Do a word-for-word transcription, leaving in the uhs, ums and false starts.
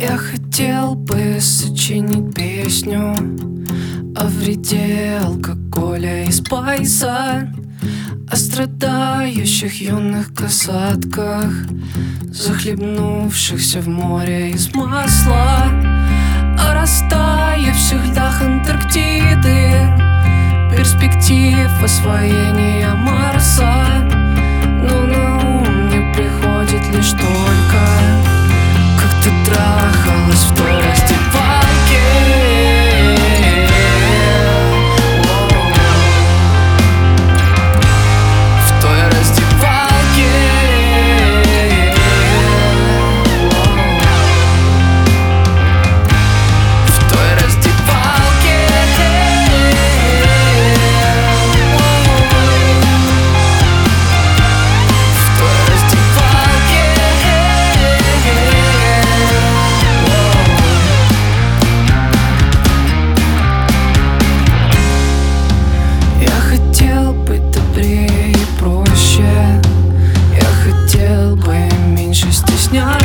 Я хотел бы сочинить песню о вреде алкоголя и спайса, о страдающих юных касатках, захлебнувшихся в море из масла, о растаявших льдах Антарктиды, перспектив освоения Марса. Но на ум мне приходит лишь только, как ты трахалась в той раздевалке. В той раздевалке. В той раздевалке. В той раздевалке. Я хотел быть добрее и проще, я хотел бы меньше стесняться.